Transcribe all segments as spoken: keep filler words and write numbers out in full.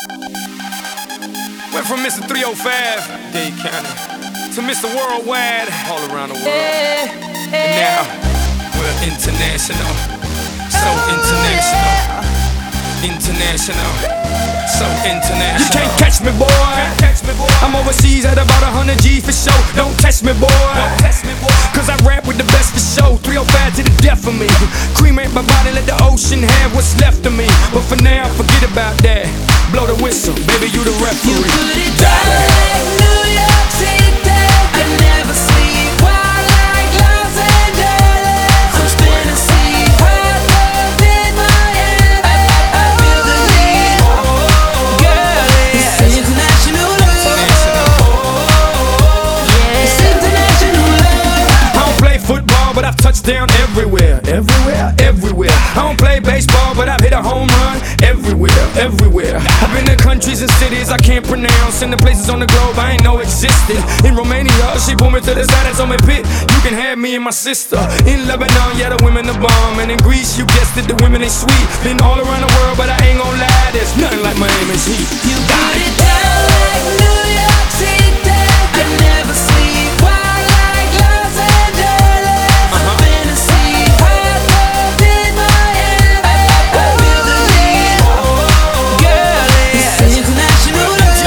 Went from Mister three oh five, Dade County, to Mister Worldwide, all around the world. And now, we're international, so international, international, so international. You can't catch me, boy. I'm overseas at about a hundred G's for show. Don't test me, boy. Cause I rap with the best for show. three oh five to the death of me. Cremate my body, let the ocean have what's left of me. But for now, forget about that. Blow the whistle, baby, you the referee. You put it down like New York City. I never sleep wild like Los Angeles. I'm spinning sea, hot love in Miami. I feel the heat, girl, it's international love. Yeah, it's international love. I don't play football, but I've touched down everywhere, everywhere, everywhere. I don't play baseball, but I've hit a home run everywhere, everywhere. I've been to countries and cities I can't pronounce, and the places on the globe I ain't know existed. In Romania, she pulled me to the side and told me, "Pit, you can have me and my sister." In Lebanon, yeah, the women are bomb, and in Greece, you guessed it, the women ain't sweet. Been all around the world, but I ain't gon' lie, there's nothing like Miami's heat. You put it down like New York City. I never sleep wild like Los Angeles. I'm spinning sea, hot love in Miami. I feel the heat, girl, it's international love.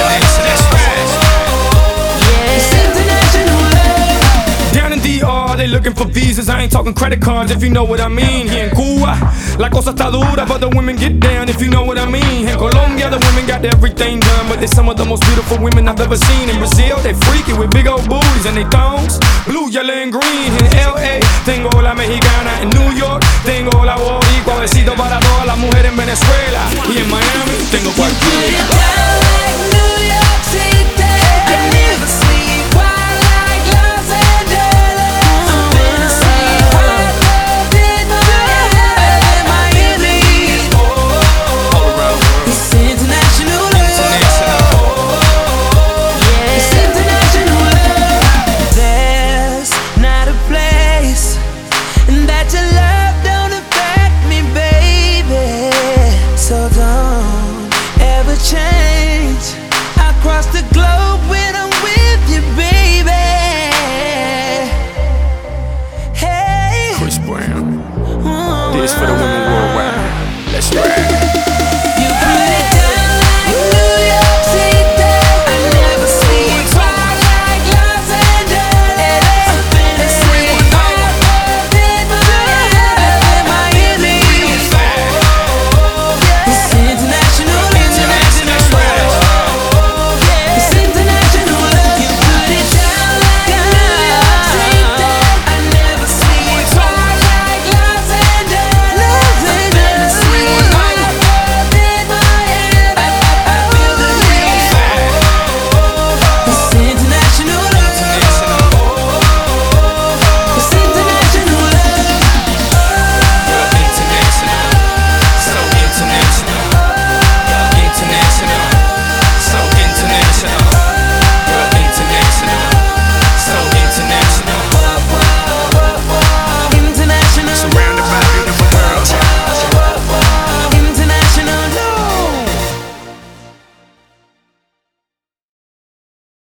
Yeah, it's international love. Down in D R, they looking for visas. I ain't talking credit cards, if you know what I mean. Here in Cuba, la cosa está dura, but the women get down, if you know what I mean. In Colombia, the women got everything done, but they're some of the most beautiful women I've ever seen. In Brazil, they freaky with big old booties and they thongs, blue, yellow, and green. In L A, tengo la mexicana. In New York, tengo la boricua. Besito para todas las mujeres en Venezuela. Y en Miami, tengo Put it cualquiera. down like New York City. I never sleep wild like Los Angeles. I'm spinning sea, hot love in Miami. Miami, All around the world. it's international love. Yeah, it's international love. There's not a place that your love don't affect me, baby. So don't ever change. I cross the globe when I'm with you, baby. Hey, Chris Brown, oh, this for the